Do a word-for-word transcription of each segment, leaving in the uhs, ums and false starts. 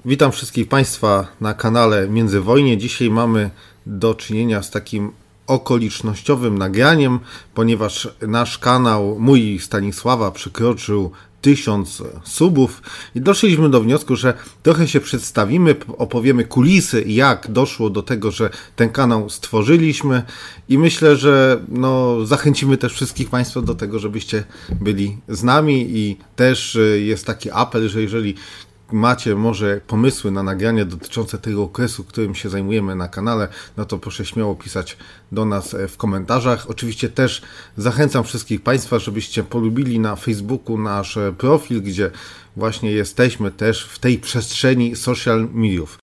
Witam wszystkich Państwa na kanale Międzywojnie. Dzisiaj mamy do czynienia z takim okolicznościowym nagraniem, ponieważ nasz kanał, mój Stanisława, przekroczył tysiąc subów i doszliśmy do wniosku, że trochę się przedstawimy, opowiemy kulisy, jak doszło do tego, że ten kanał stworzyliśmy i myślę, że no, zachęcimy też wszystkich Państwa do tego, żebyście byli z nami i też jest taki apel, że jeżeli macie może pomysły na nagrania dotyczące tego okresu, którym się zajmujemy na kanale, no to proszę śmiało pisać do nas w komentarzach. Oczywiście też zachęcam wszystkich Państwa, żebyście polubili na Facebooku nasz profil, gdzie właśnie jesteśmy też w tej przestrzeni social mediów.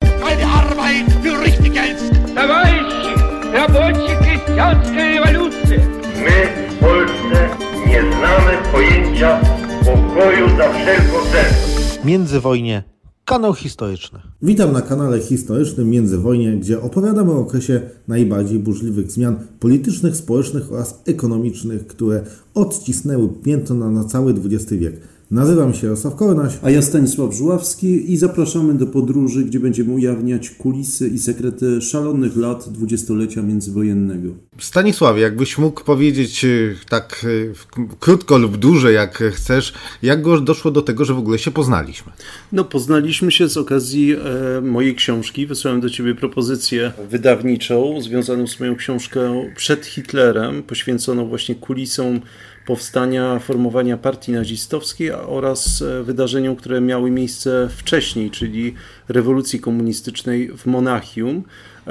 My w Polsce nie znamy pojęcia pokoju za wszelką cenę. Międzywojnie, kanał historyczny. Witam na kanale historycznym Międzywojnie, gdzie opowiadamy o okresie najbardziej burzliwych zmian politycznych, społecznych oraz ekonomicznych, które odcisnęły piętno na, na cały dwudziesty wiek. Nazywam się Jarosław Kornaś. A ja Stanisław Żuławski i zapraszamy do podróży, gdzie będziemy ujawniać kulisy i sekrety szalonych lat dwudziestolecia międzywojennego. Stanisławie, jakbyś mógł powiedzieć tak krótko lub dłużej, jak chcesz, jak doszło do tego, że w ogóle się poznaliśmy? No, poznaliśmy się z okazji e, mojej książki. Wysłałem do Ciebie propozycję wydawniczą związaną z moją książką Przed Hitlerem, poświęconą właśnie kulisom powstania, formowania partii nazistowskiej oraz wydarzeniom, które miały miejsce wcześniej, czyli rewolucji komunistycznej w Monachium.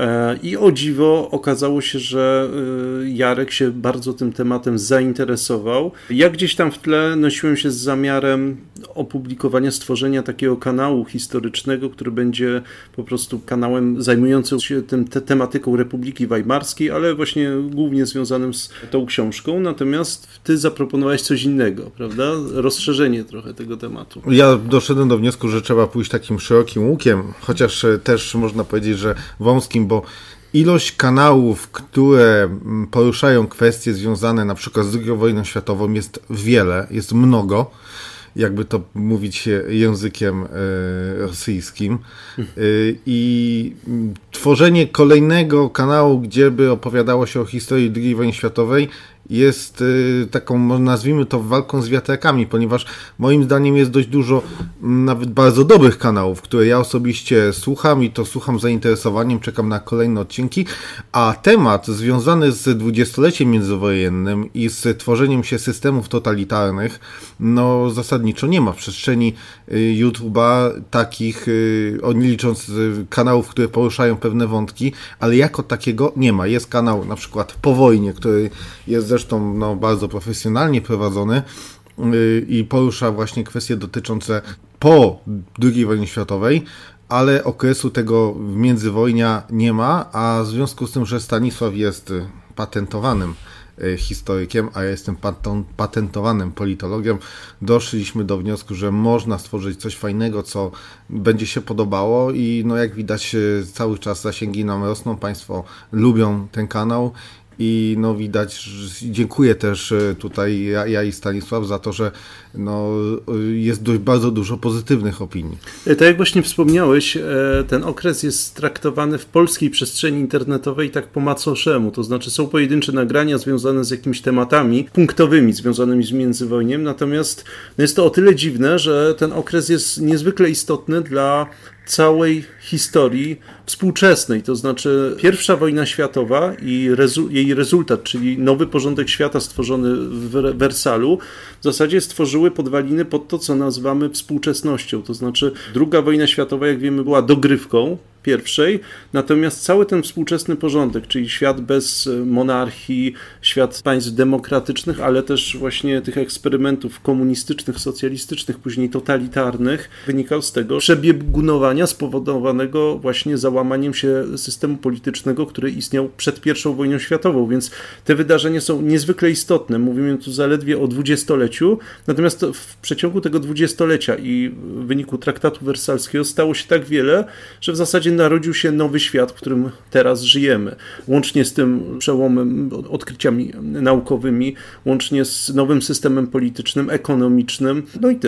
I o dziwo okazało się, że Jarek się bardzo tym tematem zainteresował. Ja gdzieś tam w tle nosiłem się z zamiarem opublikowania, stworzenia takiego kanału historycznego, który będzie po prostu kanałem zajmującym się tym te tematyką Republiki Weimarskiej, ale właśnie głównie związanym z tą książką. Natomiast ty zaproponowałeś coś innego, prawda? Rozszerzenie trochę tego tematu. Ja doszedłem do wniosku, że trzeba pójść takim szerokim łukiem, chociaż też można powiedzieć, że wąskim, bo ilość kanałów, które poruszają kwestie związane na przykład z drugią wojną światową jest wiele, jest mnogo, jakby to mówić językiem y, rosyjskim. Y, I tworzenie kolejnego kanału, gdzie by opowiadało się o historii drugiej wojny światowej, jest y, taką, nazwijmy to, walką z wiatrakami, ponieważ moim zdaniem jest dość dużo m, nawet bardzo dobrych kanałów, które ja osobiście słucham i to słucham z zainteresowaniem, czekam na kolejne odcinki, a temat związany z dwudziestoleciem międzywojennym i z tworzeniem się systemów totalitarnych, no zasadniczo nie ma w przestrzeni y, YouTube'a takich, y, nie licząc y, kanałów, które poruszają pewne wątki, ale jako takiego nie ma. Jest kanał na przykład Po wojnie, który jest zresztą no, bardzo profesjonalnie prowadzony yy, i porusza właśnie kwestie dotyczące po drugiej wojnie światowej, ale okresu tego międzywojnia nie ma, a w związku z tym, że Stanisław jest patentowanym historykiem, a ja jestem patentowanym politologiem, doszliśmy do wniosku, że można stworzyć coś fajnego, co będzie się podobało i no jak widać cały czas zasięgi nam rosną, Państwo lubią ten kanał. I no widać, że dziękuję też tutaj ja, ja i Stanisław za to, że no, jest dość bardzo dużo pozytywnych opinii. Tak jak właśnie wspomniałeś, ten okres jest traktowany w polskiej przestrzeni internetowej tak po macoszemu, to znaczy są pojedyncze nagrania związane z jakimiś tematami punktowymi związanymi z międzywojniem, natomiast no jest to o tyle dziwne, że ten okres jest niezwykle istotny dla całej historii współczesnej, to znaczy pierwsza wojna światowa i rezu- jej rezultat, czyli nowy porządek świata stworzony w Wersalu, w zasadzie stworzyły podwaliny pod to, co nazywamy współczesnością, to znaczy druga wojna światowa, jak wiemy, była dogrywką pierwszej, natomiast cały ten współczesny porządek, czyli świat bez monarchii, świat państw demokratycznych, ale też właśnie tych eksperymentów komunistycznych, socjalistycznych, później totalitarnych, wynikał z tego przebiegunowania spowodowanego właśnie załamaniem się systemu politycznego, który istniał przed pierwszą wojną światową, więc te wydarzenia są niezwykle istotne. Mówimy tu zaledwie o dwudziestoleciu, natomiast w przeciągu tego dwudziestolecia i w wyniku traktatu wersalskiego stało się tak wiele, że w zasadzie narodził się nowy świat, w którym teraz żyjemy. Łącznie z tym przełomem, odkryciami naukowymi, łącznie z nowym systemem politycznym, ekonomicznym, no i też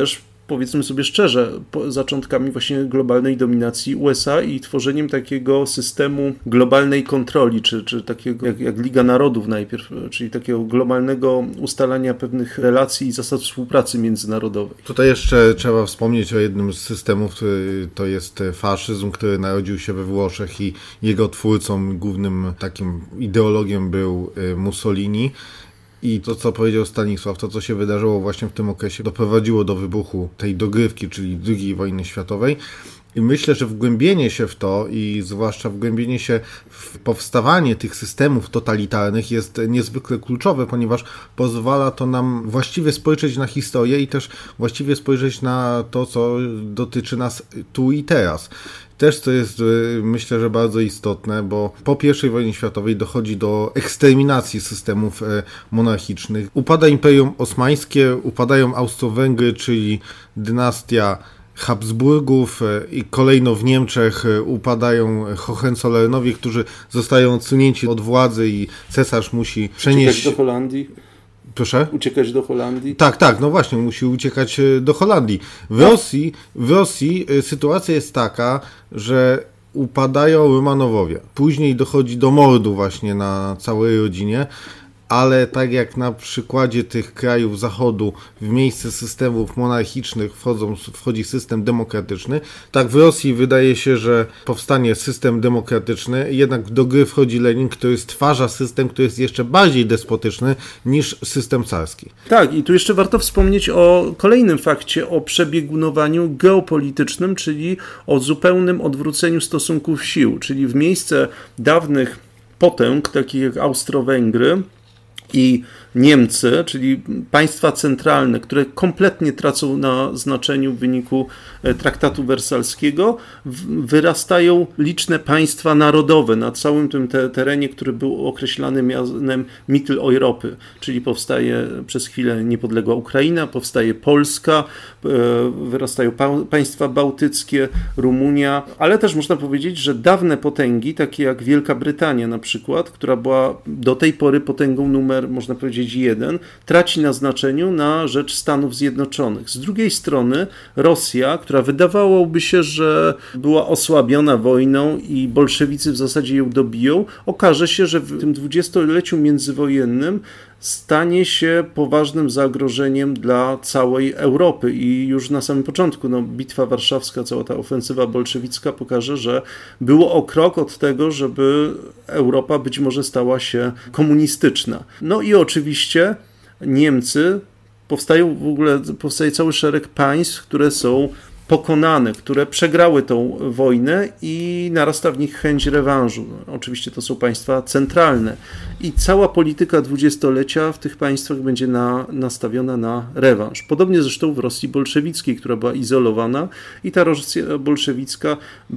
powiedzmy sobie szczerze, zaczątkami właśnie globalnej dominacji U S A i tworzeniem takiego systemu globalnej kontroli, czy, czy takiego jak, jak Liga Narodów najpierw, czyli takiego globalnego ustalania pewnych relacji i zasad współpracy międzynarodowej. Tutaj jeszcze trzeba wspomnieć o jednym z systemów, który to jest faszyzm, który narodził się we Włoszech i jego twórcą, głównym takim ideologiem był Mussolini. I to, co powiedział Stanisław, to, co się wydarzyło właśnie w tym okresie, doprowadziło do wybuchu tej dogrywki, czyli drugiej wojny światowej. I myślę, że wgłębienie się w to i zwłaszcza wgłębienie się w powstawanie tych systemów totalitarnych jest niezwykle kluczowe, ponieważ pozwala to nam właściwie spojrzeć na historię i też właściwie spojrzeć na to, co dotyczy nas tu i teraz. Też to jest, myślę, że bardzo istotne, bo po pierwszej wojnie światowej dochodzi do eksterminacji systemów monarchicznych. Upada Imperium Osmańskie, upadają Austro-Węgry, czyli dynastia Habsburgów i kolejno w Niemczech upadają Hohenzollernowie, którzy zostają odsunięci od władzy i cesarz musi przenieść... Uciekać do Holandii? Proszę? Uciekać do Holandii? Tak, tak, no właśnie, musi uciekać do Holandii. W Rosji, w Rosji sytuacja jest taka, że upadają Romanowowie. Później dochodzi do mordu właśnie na całej rodzinie, ale tak jak na przykładzie tych krajów Zachodu w miejsce systemów monarchicznych wchodzą, wchodzi system demokratyczny, tak w Rosji wydaje się, że powstanie system demokratyczny, jednak do gry wchodzi Lenin, który stwarza system, który jest jeszcze bardziej despotyczny niż system carski. Tak, i tu jeszcze warto wspomnieć o kolejnym fakcie, o przebiegunowaniu geopolitycznym, czyli o zupełnym odwróceniu stosunków sił, czyli w miejsce dawnych potęg, takich jak Austro-Węgry i Niemcy, czyli państwa centralne, które kompletnie tracą na znaczeniu w wyniku traktatu wersalskiego, wyrastają liczne państwa narodowe na całym tym te terenie, który był określany mianem Mitteleuropy, czyli powstaje przez chwilę niepodległa Ukraina, powstaje Polska, wyrastają pa- państwa bałtyckie, Rumunia, ale też można powiedzieć, że dawne potęgi, takie jak Wielka Brytania na przykład, która była do tej pory potęgą numer, można powiedzieć, jeden, traci na znaczeniu na rzecz Stanów Zjednoczonych. Z drugiej strony Rosja, która wydawałoby się, że była osłabiona wojną i bolszewicy w zasadzie ją dobiją, okaże się, że w tym dwudziestoleciu międzywojennym stanie się poważnym zagrożeniem dla całej Europy i już na samym początku no, Bitwa Warszawska, cała ta ofensywa bolszewicka pokaże, że było o krok od tego, żeby Europa być może stała się komunistyczna. No i oczywiście Niemcy, powstają w ogóle, powstaje cały szereg państw, które są pokonane, które przegrały tą wojnę i narasta w nich chęć rewanżu. No, oczywiście to są państwa centralne i cała polityka dwudziestolecia w tych państwach będzie na, nastawiona na rewanż. Podobnie zresztą w Rosji bolszewickiej, która była izolowana i ta Rosja bolszewicka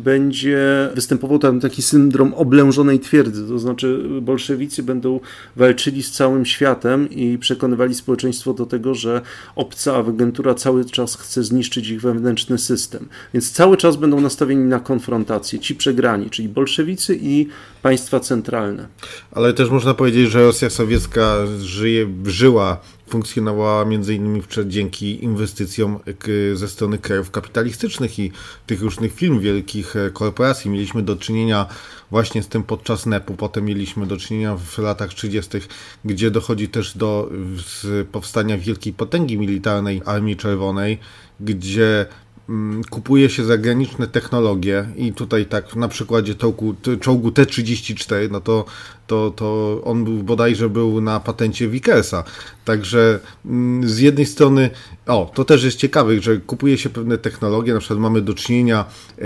będzie występował tam taki syndrom oblężonej twierdzy, to znaczy bolszewicy będą walczyli z całym światem i przekonywali społeczeństwo do tego, że obca agentura cały czas chce zniszczyć ich wewnętrzny system. Więc cały czas będą nastawieni na konfrontację. Ci przegrani, czyli bolszewicy i państwa centralne. Ale też można powiedzieć, że Rosja sowiecka żyje, żyła, funkcjonowała między innymi dzięki inwestycjom ze strony krajów kapitalistycznych i tych różnych firm, wielkich korporacji. Mieliśmy do czynienia właśnie z tym podczas N E P-u, potem mieliśmy do czynienia w latach trzydziestych, gdzie dochodzi też do powstania wielkiej potęgi militarnej Armii Czerwonej, gdzie kupuje się zagraniczne technologie i tutaj tak na przykładzie czołgu, czołgu T trzydzieści cztery, no to, to, to on był, bodajże był na patencie Vickersa. Także z jednej strony, o, to też jest ciekawe, że kupuje się pewne technologie, na przykład mamy do czynienia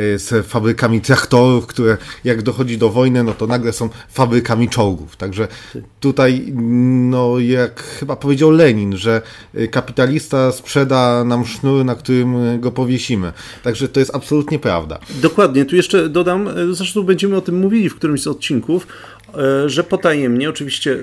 z fabrykami traktorów, które jak dochodzi do wojny, no to nagle są fabrykami czołgów. Także tutaj, no jak chyba powiedział Lenin, że kapitalista sprzeda nam sznur, na którym go powiesimy. Także to jest absolutnie prawda. Dokładnie, tu jeszcze dodam, zresztą będziemy o tym mówili w którymś z odcinków, że potajemnie, oczywiście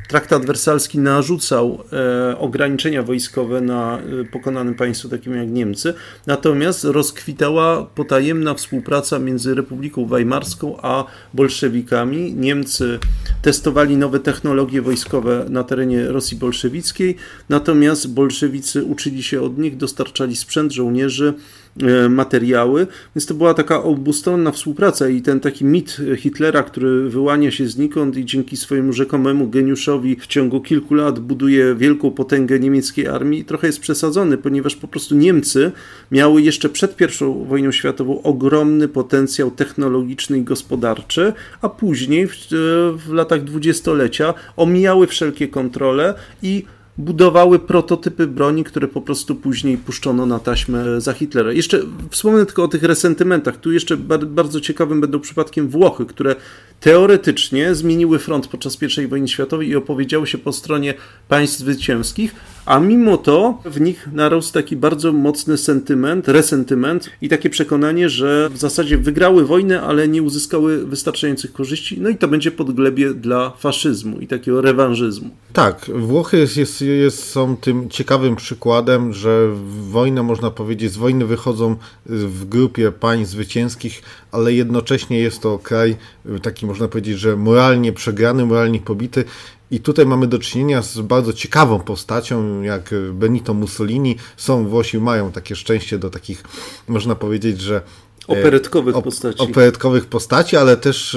traktat wersalski narzucał e, ograniczenia wojskowe na e, pokonanym państwu takim jak Niemcy, natomiast rozkwitała potajemna współpraca między Republiką Weimarską a bolszewikami. Niemcy testowali nowe technologie wojskowe na terenie Rosji bolszewickiej, natomiast bolszewicy uczyli się od nich, dostarczali sprzęt, żołnierzy, materiały, więc to była taka obustronna współpraca i ten taki mit Hitlera, który wyłania się znikąd i dzięki swojemu rzekomemu geniuszowi w ciągu kilku lat buduje wielką potęgę niemieckiej armii, trochę jest przesadzony, ponieważ po prostu Niemcy miały jeszcze przed pierwszą wojną światową ogromny potencjał technologiczny i gospodarczy, a później w, w latach dwudziestolecia omijały wszelkie kontrole i budowały prototypy broni, które po prostu później puszczono na taśmę za Hitlera. Jeszcze wspomnę tylko o tych resentymentach. Tu jeszcze bardzo ciekawym będą przypadkiem Włochy, które teoretycznie zmieniły front podczas pierwszej wojny światowej i opowiedziały się po stronie państw zwycięskich, a mimo to w nich narósł taki bardzo mocny sentyment, resentyment i takie przekonanie, że w zasadzie wygrały wojnę, ale nie uzyskały wystarczających korzyści, no i to będzie podglebie dla faszyzmu i takiego rewanżyzmu. Tak, Włochy jest, jest, jest, są tym ciekawym przykładem, że wojnę, można powiedzieć, z wojny wychodzą w grupie państw zwycięskich, ale jednocześnie jest to kraj taki, można powiedzieć, że moralnie przegrany, moralnie pobity. I tutaj mamy do czynienia z bardzo ciekawą postacią, jak Benito Mussolini. Są Włosi, mają takie szczęście do takich, można powiedzieć, że Operetkowych postaci. Operetkowych postaci, ale też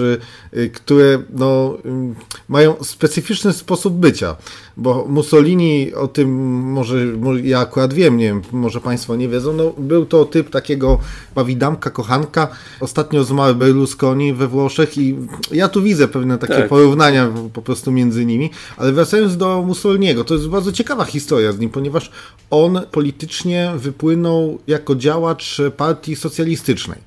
które no, mają specyficzny sposób bycia, bo Mussolini, o tym może, ja akurat wiem, nie wiem, może Państwo nie wiedzą, no, był to typ takiego bawidamka, kochanka. Ostatnio zmarł Berlusconi we Włoszech i ja tu widzę pewne takie tak. porównania po prostu między nimi, ale wracając do Mussoliniego, to jest bardzo ciekawa historia z nim, ponieważ on politycznie wypłynął jako działacz partii socjalistycznej,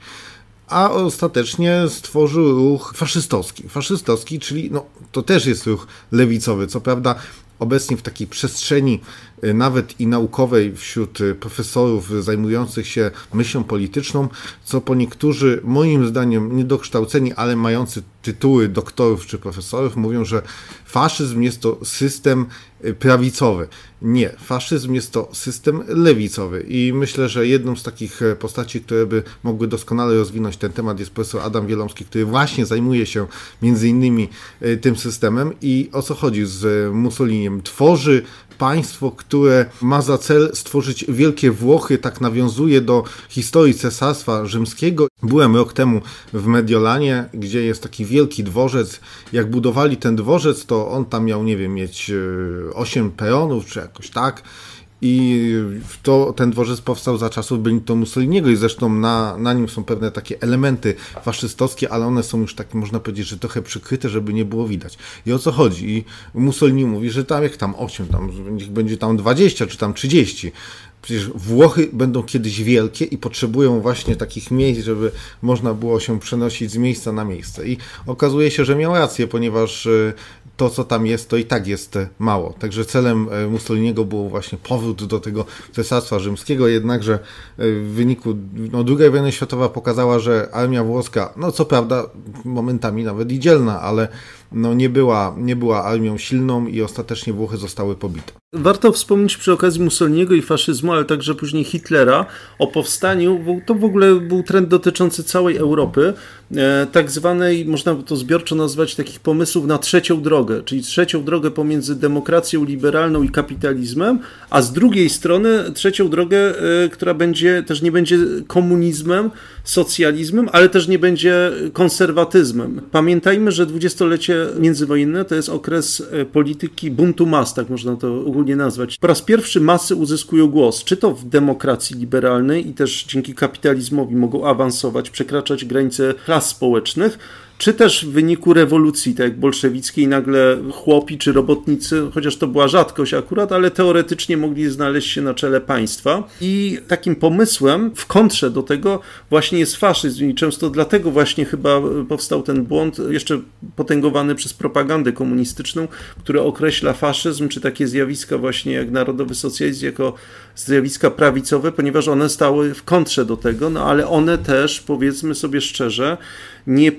a ostatecznie stworzył ruch faszystowski. Faszystowski, czyli no, to też jest ruch lewicowy. Co prawda obecnie w takiej przestrzeni nawet i naukowej wśród profesorów zajmujących się myślą polityczną, co po niektórzy, moim zdaniem, niedokształceni, ale mający tytuły doktorów czy profesorów, mówią, że faszyzm jest to system prawicowy. Nie, faszyzm jest to system lewicowy i myślę, że jedną z takich postaci, które by mogły doskonale rozwinąć ten temat, jest profesor Adam Wielomski, który właśnie zajmuje się między innymi tym systemem. I o co chodzi z Mussoliniem? Tworzy państwo, które ma za cel stworzyć Wielkie Włochy, tak nawiązuje do historii Cesarstwa Rzymskiego. Byłem rok temu w Mediolanie, gdzie jest taki wielki dworzec. Jak budowali ten dworzec, to on tam miał, nie wiem, mieć osiem peronów, czy jakoś tak. I to, ten dworzec powstał za czasów Benito Mussoliniego i zresztą na, na nim są pewne takie elementy faszystowskie, ale one są już takie, można powiedzieć, że trochę przykryte, żeby nie było widać. I o co chodzi? I Mussolini mówi, że tam jak tam osiem, tam niech będzie tam dwadzieścia czy tam trzydzieści. Przecież Włochy będą kiedyś wielkie i potrzebują właśnie takich miejsc, żeby można było się przenosić z miejsca na miejsce. I okazuje się, że miał rację, ponieważ to, co tam jest, to i tak jest mało. Także celem Mussoliniego było właśnie powrót do tego Cesarstwa Rzymskiego, jednakże w wyniku no, druga wojna światowa pokazała, że armia włoska, no co prawda momentami nawet i dzielna, ale no, nie była, nie była armią silną i ostatecznie Włochy zostały pobite. Warto wspomnieć przy okazji Mussoliniego i faszyzmu, ale także później Hitlera o powstaniu, to w ogóle był trend dotyczący całej Europy, tak zwanej, można to zbiorczo nazwać, takich pomysłów na trzecią drogę, czyli trzecią drogę pomiędzy demokracją liberalną i kapitalizmem, a z drugiej strony trzecią drogę, która będzie, też nie będzie komunizmem, socjalizmem, ale też nie będzie konserwatyzmem. Pamiętajmy, że dwudziestolecie międzywojenne to jest okres polityki buntu mas, tak można to ogólnie nazwać. Po raz pierwszy masy uzyskują głos, czy to w demokracji liberalnej i też dzięki kapitalizmowi mogą awansować, przekraczać granice klas społecznych, czy też w wyniku rewolucji, tak jak bolszewickiej, nagle chłopi czy robotnicy, chociaż to była rzadkość akurat, ale teoretycznie mogli znaleźć się na czele państwa. I takim pomysłem w kontrze do tego właśnie jest faszyzm i często dlatego właśnie chyba powstał ten błąd, jeszcze potęgowany przez propagandę komunistyczną, która określa faszyzm, czy takie zjawiska właśnie jak narodowy socjalizm jako zjawiska prawicowe, ponieważ one stały w kontrze do tego, no ale one też, powiedzmy sobie szczerze, nie postulowały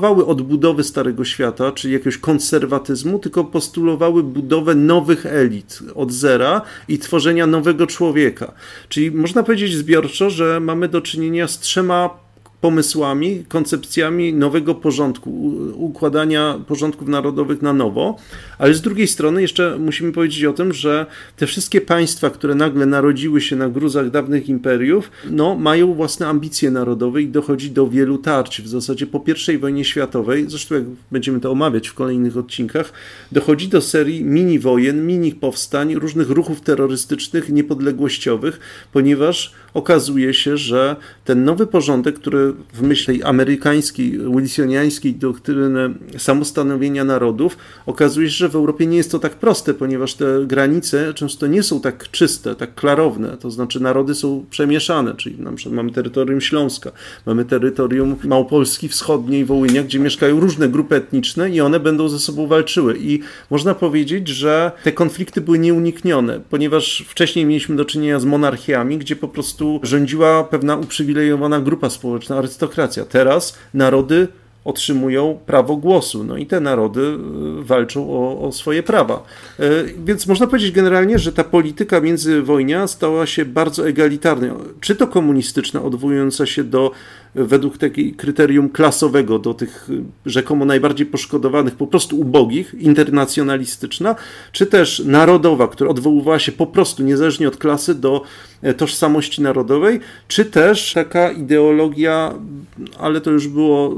postulowały odbudowy Starego Świata, czyli jakiegoś konserwatyzmu, tylko postulowały budowę nowych elit od zera i tworzenia nowego człowieka. Czyli można powiedzieć zbiorczo, że mamy do czynienia z trzema pomysłami, koncepcjami nowego porządku, układania porządków narodowych na nowo, ale z drugiej strony jeszcze musimy powiedzieć o tym, że te wszystkie państwa, które nagle narodziły się na gruzach dawnych imperiów, no, mają własne ambicje narodowe i dochodzi do wielu tarć. W zasadzie po pierwszej wojnie światowej, zresztą jak będziemy to omawiać w kolejnych odcinkach, dochodzi do serii mini wojen, mini powstań, różnych ruchów terrorystycznych, niepodległościowych, ponieważ okazuje się, że ten nowy porządek, który w myśl tej amerykańskiej, wilsoniańskiej doktryny samostanowienia narodów, okazuje się, że w Europie nie jest to tak proste, ponieważ te granice często nie są tak czyste, tak klarowne, to znaczy narody są przemieszane, czyli na przykład mamy terytorium Śląska, mamy terytorium Małopolski Wschodniej, Wołynia, gdzie mieszkają różne grupy etniczne i one będą ze sobą walczyły i można powiedzieć, że te konflikty były nieuniknione, ponieważ wcześniej mieliśmy do czynienia z monarchiami, gdzie po prostu rządziła pewna uprzywilejowana grupa społeczna, arystokracja. Teraz narody otrzymują prawo głosu, no i te narody walczą o, o swoje prawa. Więc można powiedzieć generalnie, że ta polityka międzywojnia stała się bardzo egalitarna, czy to komunistyczna, odwołująca się do według takiego kryterium klasowego do tych rzekomo najbardziej poszkodowanych, po prostu ubogich, internacjonalistyczna, czy też narodowa, która odwoływała się po prostu niezależnie od klasy do tożsamości narodowej, czy też taka ideologia, ale to już było,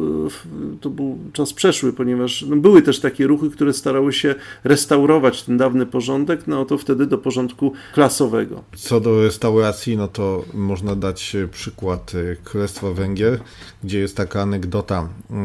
to był czas przeszły, ponieważ no, były też takie ruchy, które starały się restaurować ten dawny porządek, no to wtedy do porządku klasowego. Co do restauracji, no to można dać przykład Królestwa Węgier, gdzie jest taka anegdota,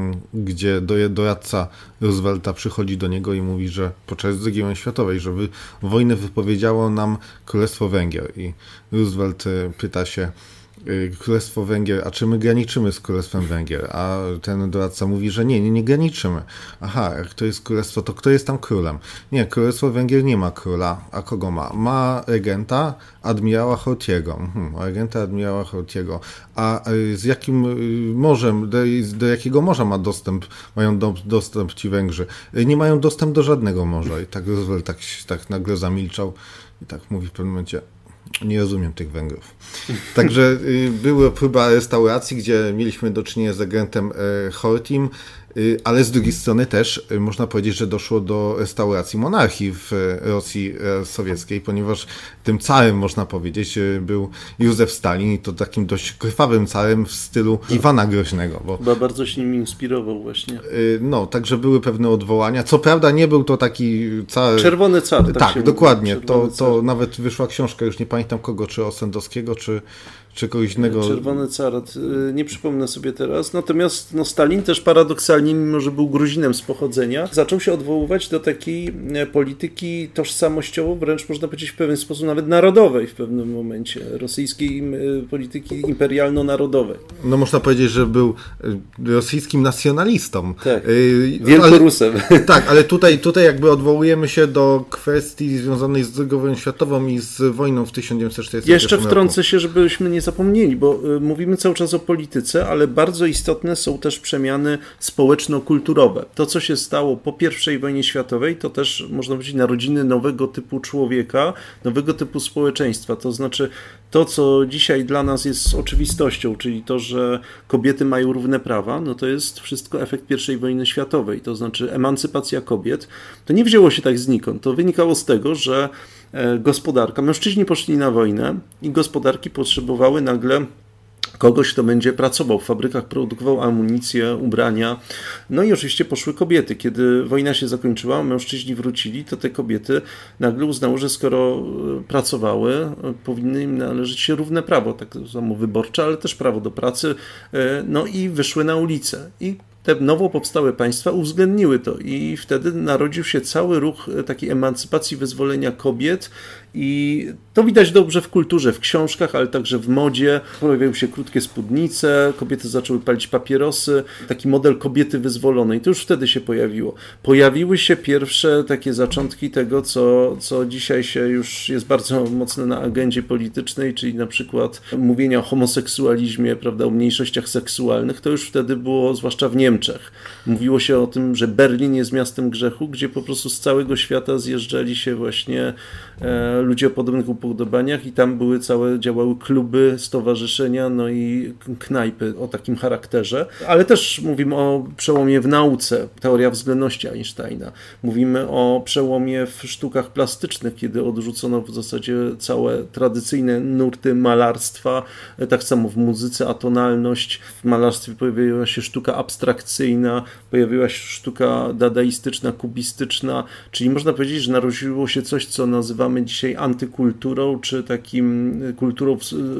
gdzie doradca Roosevelta przychodzi do niego i mówi, że podczas drugiej wojny światowej, że wojnę wypowiedziało nam Królestwo Węgier i Roosevelt pyta się, Królestwo Węgier, a czy my graniczymy z Królestwem Węgier? A ten doradca mówi, że nie, nie, nie graniczymy. Aha, jak to jest królestwo, to kto jest tam królem? Nie, Królestwo Węgier nie ma króla. A kogo ma? Ma regenta, admirała Horthyego. Hmm, regenta, admirała Horthyego. A z jakim morzem, do, do jakiego morza ma dostęp, mają do, dostęp ci Węgrzy? Nie mają dostęp do żadnego morza. I tak Roosevelt tak, tak nagle zamilczał i tak mówi w pewnym momencie, nie rozumiem tych Węgrów. Także była próba restauracji, gdzie mieliśmy do czynienia z agentem Horthym, ale z drugiej strony też można powiedzieć, że doszło do restauracji monarchii w Rosji sowieckiej, ponieważ tym carem, można powiedzieć, był Józef Stalin i to takim dość krwawym carem w stylu Iwana Groźnego. Bo, bo bardzo się nim inspirował właśnie. No, także były pewne odwołania. Co prawda nie był to taki car... Czerwony car. Tak, tak dokładnie. To, to nawet wyszła książka, już nie pamiętam kogo, czy Osendowskiego, czy czy kogoś innego. Czerwony carat, nie przypomnę sobie teraz. Natomiast no, Stalin też paradoksalnie, mimo że był Gruzinem z pochodzenia, zaczął się odwoływać do takiej polityki tożsamościowo, wręcz można powiedzieć w pewien sposób nawet narodowej w pewnym momencie, rosyjskiej polityki imperialno-narodowej. No można powiedzieć, że był rosyjskim nacjonalistą. Tak, wielkorusem. Ale, tak, ale tutaj, tutaj jakby odwołujemy się do kwestii związanej z drugą wojną światową i z wojną w tysiąc dziewięćset czterdziestym pierwszym Jeszcze wtrącę się, żebyśmy nie zapomnieli, bo y, mówimy cały czas o polityce, ale bardzo istotne są też przemiany społeczno-kulturowe. To, co się stało po pierwszej wojnie światowej, to też można powiedzieć narodziny nowego typu człowieka, nowego typu społeczeństwa. To znaczy to, co dzisiaj dla nas jest oczywistością, czyli to, że kobiety mają równe prawa, no to jest wszystko efekt pierwszej wojny światowej. To znaczy emancypacja kobiet, to nie wzięło się tak znikąd. To wynikało z tego, że gospodarka, mężczyźni poszli na wojnę i gospodarki potrzebowały nagle kogoś, kto będzie pracował w fabrykach, produkował amunicję, ubrania. No i oczywiście poszły kobiety. Kiedy wojna się zakończyła, mężczyźni wrócili, to te kobiety nagle uznały, że skoro pracowały, powinny im należeć się równe prawo, tak samo wyborcze, ale też prawo do pracy. No i wyszły na ulicę. I te nowo powstałe państwa uwzględniły to i wtedy narodził się cały ruch takiej emancypacji, wyzwolenia kobiet i to widać dobrze w kulturze, w książkach, ale także w modzie. Pojawiały się krótkie spódnice, kobiety zaczęły palić papierosy, taki model kobiety wyzwolonej, to już wtedy się pojawiło. Pojawiły się pierwsze takie zaczątki tego, co, co dzisiaj się już jest bardzo mocne na agendzie politycznej, czyli na przykład mówienia o homoseksualizmie, prawda, o mniejszościach seksualnych, to już wtedy było, zwłaszcza w Niemczech, Niemczech. Mówiło się o tym, że Berlin jest miastem grzechu, gdzie po prostu z całego świata zjeżdżali się właśnie e, ludzie o podobnych upodobaniach i tam były całe, działały kluby, stowarzyszenia, no i knajpy o takim charakterze. Ale też mówimy o przełomie w nauce, teoria względności Einsteina. Mówimy o przełomie w sztukach plastycznych, kiedy odrzucono w zasadzie całe tradycyjne nurty malarstwa, tak samo w muzyce atonalność, w malarstwie pojawiła się sztuka abstrakcyjna, pojawiła się sztuka dadaistyczna, kubistyczna, czyli można powiedzieć, że narodziło się coś, co nazywamy dzisiaj antykulturą, czy takim kulturą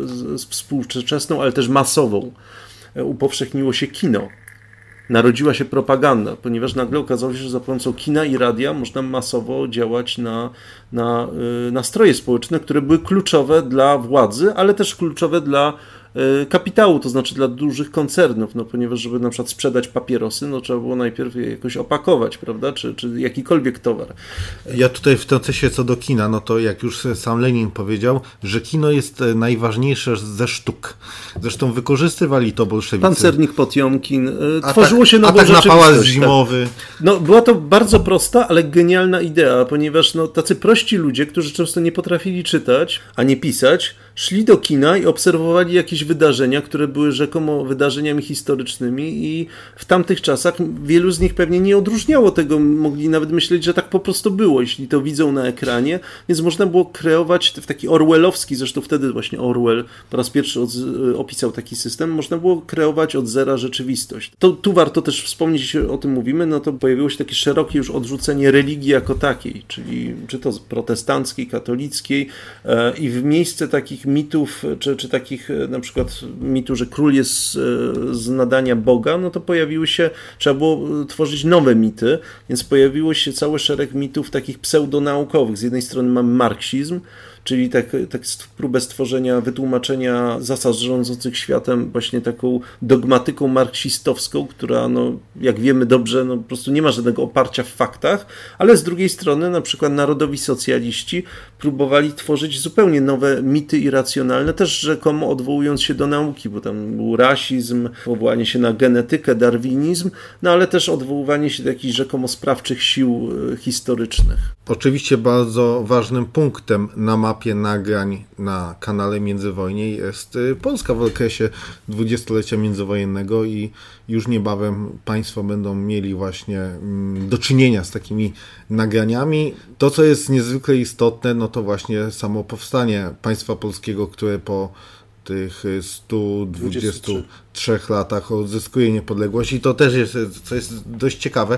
współczesną, ale też masową. Upowszechniło się kino. Narodziła się propaganda, ponieważ nagle okazało się, że za pomocą kina i radia można masowo działać na, na y, nastroje społeczne, które były kluczowe dla władzy, ale też kluczowe dla y, kapitału, to znaczy dla dużych koncernów, no ponieważ żeby na przykład sprzedać papierosy, no trzeba było najpierw je jakoś opakować, prawda, czy, czy jakikolwiek towar. Ja tutaj w tym sensie co do kina, no to jak już sam Lenin powiedział, że kino jest najważniejsze ze sztuk. Zresztą wykorzystywali to bolszewicy. Pancernik Potiomkin, A tworzyło tak, się nową atak na pałac rzeczywistość, zimowy. Tak. No, była to bardzo prosta, ale genialna idea, ponieważ no, tacy prości ludzie, którzy często nie potrafili czytać, a nie pisać, szli do kina i obserwowali jakieś wydarzenia, które były rzekomo wydarzeniami historycznymi i w tamtych czasach wielu z nich pewnie nie odróżniało tego, mogli nawet myśleć, że tak po prostu było, jeśli to widzą na ekranie, więc można było kreować w taki orwellowski, zresztą wtedy właśnie Orwell po raz pierwszy od, opisał taki system, można było kreować od zera rzeczywistość. To, tu warto też wspomnieć, jeśli o tym mówimy, no to pojawiło się takie szerokie już odrzucenie religii jako takiej, czyli czy to protestanckiej, katolickiej e, i w miejsce takich mitów, czy, czy takich na przykład mitu, że król jest z, z nadania Boga, no to pojawiły się, trzeba było tworzyć nowe mity, więc pojawiło się cały szereg mitów takich pseudonaukowych. Z jednej strony mamy marksizm, czyli tak, tak próbę stworzenia, wytłumaczenia zasad rządzących światem właśnie taką dogmatyką marksistowską, która, no, jak wiemy dobrze, no, po prostu nie ma żadnego oparcia w faktach, ale z drugiej strony na przykład narodowi socjaliści próbowali tworzyć zupełnie nowe mity irracjonalne, też rzekomo odwołując się do nauki, bo tam był rasizm, powołanie się na genetykę, darwinizm, no ale też odwoływanie się do jakichś rzekomo sprawczych sił historycznych. Oczywiście bardzo ważnym punktem na mapie nagrań na kanale Międzywojnie jest Polska w okresie dwudziestolecia międzywojennego i już niebawem Państwo będą mieli właśnie do czynienia z takimi nagraniami. To, co jest niezwykle istotne, no to właśnie samo powstanie państwa polskiego, które po tych stu dwudziestu trzech latach odzyskuje niepodległość i to też jest, co jest dość ciekawe.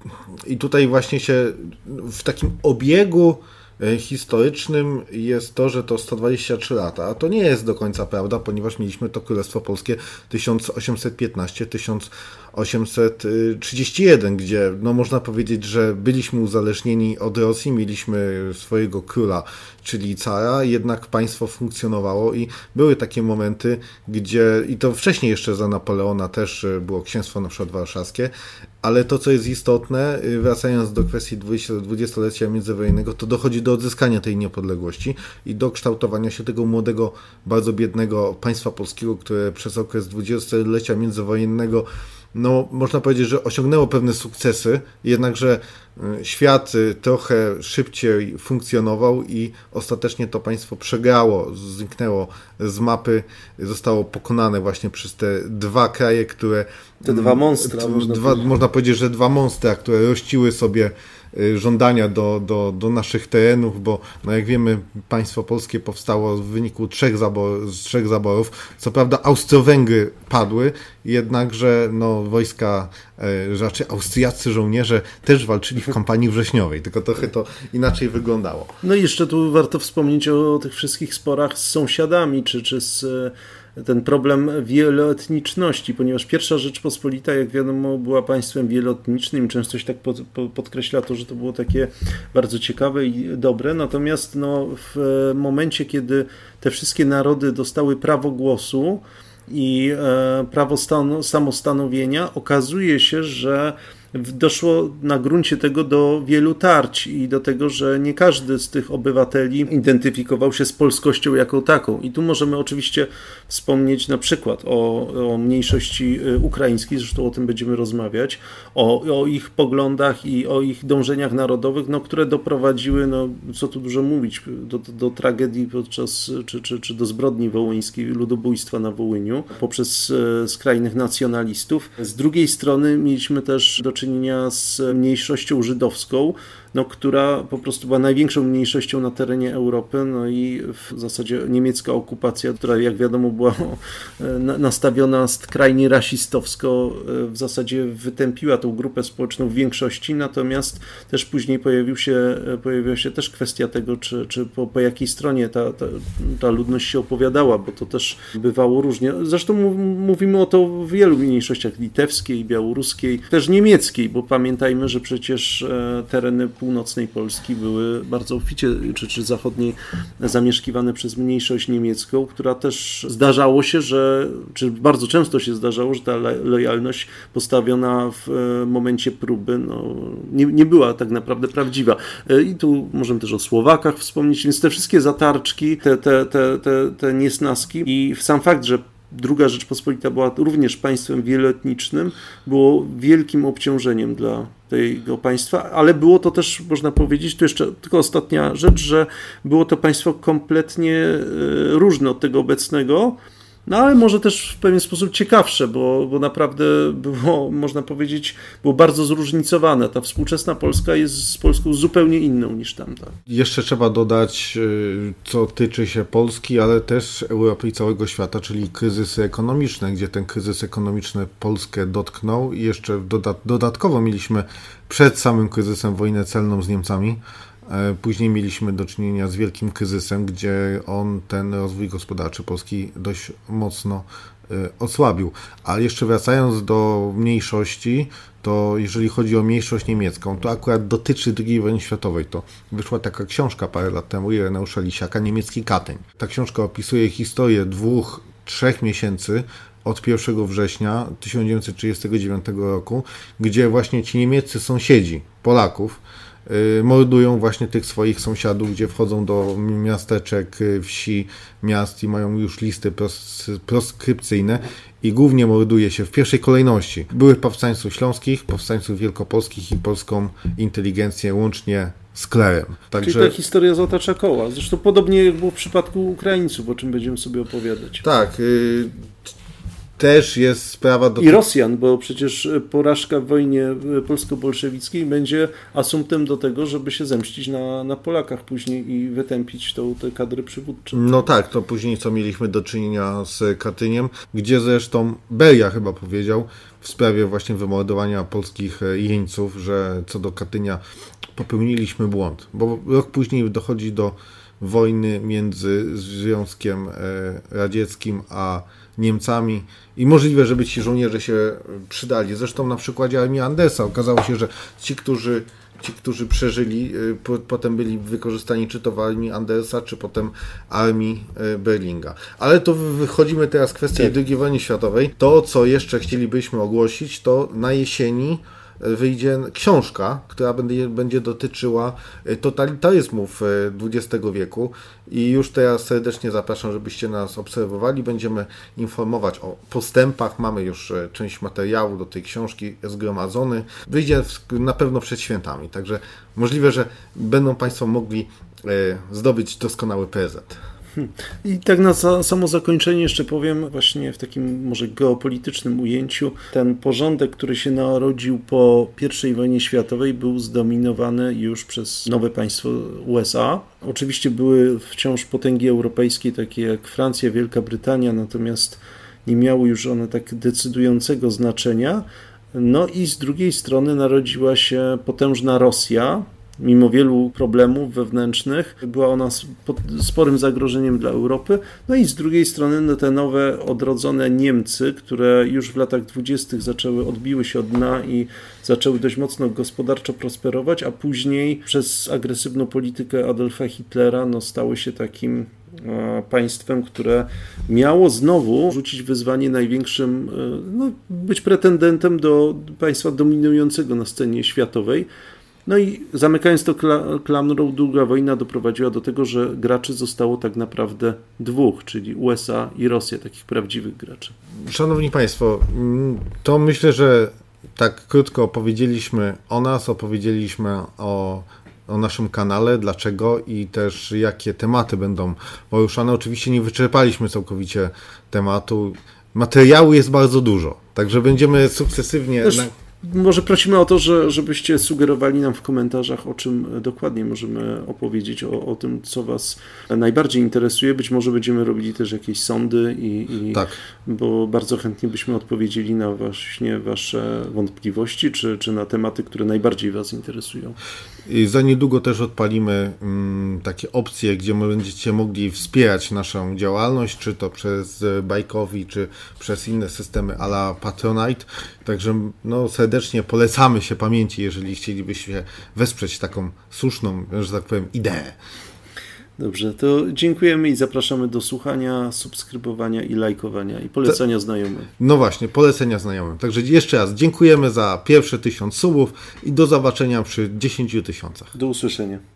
I tutaj właśnie się w takim obiegu historycznym jest to, że to sto dwadzieścia trzy lata, a to nie jest do końca prawda, ponieważ mieliśmy to Królestwo Polskie tysiąc osiemset piętnaście do tysiąc osiemset trzydzieści jeden, gdzie no można powiedzieć, że byliśmy uzależnieni od Rosji, mieliśmy swojego króla, czyli cara, jednak państwo funkcjonowało i były takie momenty, gdzie, i to wcześniej jeszcze za Napoleona też było księstwo na przykład warszawskie, ale to, co jest istotne, wracając do kwestii dwudziestolecia międzywojennego, to dochodzi do odzyskania tej niepodległości i do kształtowania się tego młodego, bardzo biednego państwa polskiego, które przez okres dwudziestolecia międzywojennego, no można powiedzieć, że osiągnęło pewne sukcesy, jednakże świat trochę szybciej funkcjonował i ostatecznie to państwo przegrało, zniknęło z mapy, zostało pokonane właśnie przez te dwa kraje, które... Te dwa monstra. Można, dwa, powiedzieć. można powiedzieć, że dwa monstra, które rościły sobie żądania do, do, do naszych terenów, bo no jak wiemy, państwo polskie powstało w wyniku trzech, zabor, z trzech zaborów. Co prawda Austro-Węgry padły, jednakże no, wojska, raczej austriaccy żołnierze też walczyli w kampanii wrześniowej, tylko trochę to inaczej wyglądało. No i jeszcze tu warto wspomnieć o, o tych wszystkich sporach z sąsiadami, czy, czy z ten problem wieloetniczności, ponieważ pierwsza Rzeczpospolita, jak wiadomo, była państwem wieloetnicznym i często się tak pod, podkreśla to, że to było takie bardzo ciekawe i dobre, natomiast no, w momencie, kiedy te wszystkie narody dostały prawo głosu i e, prawo stanu, samostanowienia, okazuje się, że doszło na gruncie tego do wielu tarć i do tego, że nie każdy z tych obywateli identyfikował się z polskością jako taką. I tu możemy oczywiście wspomnieć na przykład o, o mniejszości ukraińskiej, zresztą o tym będziemy rozmawiać, o, o ich poglądach i o ich dążeniach narodowych, no, które doprowadziły, no, co tu dużo mówić, do, do, do tragedii podczas, czy, czy, czy do zbrodni wołyńskiej, ludobójstwa na Wołyniu poprzez e, skrajnych nacjonalistów. Z drugiej strony mieliśmy też do czynienia z mniejszością żydowską, no, która po prostu była największą mniejszością na terenie Europy, no i w zasadzie niemiecka okupacja, która jak wiadomo była nastawiona skrajnie rasistowsko, w zasadzie wytępiła tą grupę społeczną w większości, natomiast też później pojawił się, pojawiła się też kwestia tego, czy, czy po, po jakiej stronie ta, ta, ta ludność się opowiadała, bo to też bywało różnie. Zresztą mówimy o to w wielu mniejszościach, litewskiej, białoruskiej, też niemieckiej, bo pamiętajmy, że przecież tereny północnej Polski były bardzo obficie, czy, czy zachodniej, zamieszkiwane przez mniejszość niemiecką, która też zdarzało się, że, czy bardzo często się zdarzało, że ta lojalność postawiona w momencie próby no, nie, nie była tak naprawdę prawdziwa. I tu możemy też o Słowakach wspomnieć, więc te wszystkie zatarczki, te, te, te, te, te niesnaski i sam fakt, że Druga Rzeczpospolita była również państwem wieloetnicznym, było wielkim obciążeniem dla tego państwa, ale było to też, można powiedzieć, tu jeszcze tylko ostatnia rzecz, że było to państwo kompletnie różne od tego obecnego, no ale może też w pewien sposób ciekawsze, bo, bo naprawdę było, można powiedzieć, było bardzo zróżnicowane. Ta współczesna Polska jest z Polską zupełnie inną niż tamta. Jeszcze trzeba dodać, co tyczy się Polski, ale też Europy i całego świata, czyli kryzysy ekonomiczne, gdzie ten kryzys ekonomiczny Polskę dotknął i jeszcze dodat- dodatkowo mieliśmy przed samym kryzysem wojnę celną z Niemcami. Później mieliśmy do czynienia z wielkim kryzysem, gdzie on ten rozwój gospodarczy Polski dość mocno osłabił. Ale jeszcze wracając do mniejszości, to jeżeli chodzi o mniejszość niemiecką, to akurat dotyczy drugiej wojny światowej. To wyszła taka książka parę lat temu Ireneusza Lisiaka, Niemiecki Katyń. Ta książka opisuje historię dwóch, trzech miesięcy od pierwszego września tysiąc dziewięćset trzydziestego dziewiątego roku, gdzie właśnie ci niemieccy sąsiedzi Polaków mordują właśnie tych swoich sąsiadów, gdzie wchodzą do miasteczek, wsi, miast i mają już listy pros- proskrypcyjne i głównie morduje się w pierwszej kolejności byłych powstańców śląskich, powstańców wielkopolskich i polską inteligencję łącznie z klerem. Także... Czyli ta historia zatacza koła. Zresztą podobnie jak było w przypadku Ukraińców, o czym będziemy sobie opowiadać. Tak, y- też jest sprawa do... I Rosjan, bo przecież porażka w wojnie polsko-bolszewickiej będzie asumptem do tego, żeby się zemścić na, na Polakach później i wytępić tą, te kadry przywódcze. No tak, to później co mieliśmy do czynienia z Katyniem, gdzie zresztą Beria chyba powiedział w sprawie właśnie wymordowania polskich jeńców, że co do Katynia popełniliśmy błąd, bo rok później dochodzi do wojny między Związkiem Radzieckim a Niemcami i możliwe, żeby ci żołnierze się przydali. Zresztą na przykładzie armii Andersa okazało się, że ci, którzy, ci, którzy przeżyli, po, potem byli wykorzystani czy to w armii Andersa, czy potem armii Berlinga. Ale to wychodzimy teraz z kwestii tak. drugiej wojny światowej. To, co jeszcze chcielibyśmy ogłosić, to na jesieni wyjdzie książka, która będzie, będzie dotyczyła totalitaryzmów dwudziestego wieku i już teraz serdecznie zapraszam, żebyście nas obserwowali. Będziemy informować o postępach. Mamy już część materiału do tej książki zgromadzony. Wyjdzie na pewno przed świętami, także możliwe, że będą Państwo mogli zdobyć doskonały prezent. I tak na samo zakończenie jeszcze powiem właśnie w takim może geopolitycznym ujęciu, ten porządek, który się narodził po pierwszej wojnie światowej, był zdominowany już przez nowe państwo U S A. Oczywiście były wciąż potęgi europejskie, takie jak Francja, Wielka Brytania, natomiast nie miały już one tak decydującego znaczenia. No i z drugiej strony narodziła się potężna Rosja. Mimo wielu problemów wewnętrznych, była ona sporym zagrożeniem dla Europy. No i z drugiej strony no, te nowe, odrodzone Niemcy, które już w latach dwudziestych zaczęły, odbiły się od dna i zaczęły dość mocno gospodarczo prosperować, a później przez agresywną politykę Adolfa Hitlera no, stały się takim państwem, które miało znowu rzucić wyzwanie największym, no, być pretendentem do państwa dominującego na scenie światowej. No i zamykając to klamrą, druga wojna doprowadziła do tego, że graczy zostało tak naprawdę dwóch, czyli U S A i Rosja, takich prawdziwych graczy. Szanowni Państwo, to myślę, że tak krótko opowiedzieliśmy o nas, opowiedzieliśmy o, o naszym kanale, dlaczego i też jakie tematy będą poruszane. Oczywiście nie wyczerpaliśmy całkowicie tematu. Materiału jest bardzo dużo, także będziemy sukcesywnie... Też... Może prosimy o to, że, żebyście sugerowali nam w komentarzach, o czym dokładnie możemy opowiedzieć, o, o tym, co Was najbardziej interesuje. Być może będziemy robili też jakieś sądy, i, i tak. Bo bardzo chętnie byśmy odpowiedzieli na właśnie Wasze wątpliwości, czy, czy na tematy, które najbardziej Was interesują. I za niedługo też odpalimy mm, takie opcje, gdzie będziecie mogli wspierać naszą działalność, czy to przez Bajkowi, czy przez inne systemy a la Patronite. Także no, serdecznie polecamy się pamięci, jeżeli chcielibyście wesprzeć taką słuszną, że tak powiem, ideę. Dobrze, to dziękujemy i zapraszamy do słuchania, subskrybowania i lajkowania i polecenia to, znajomym. No właśnie, polecenia znajomym. Także jeszcze raz dziękujemy za pierwsze tysiąc subów i do zobaczenia przy dziesięciu tysiącach. Do usłyszenia.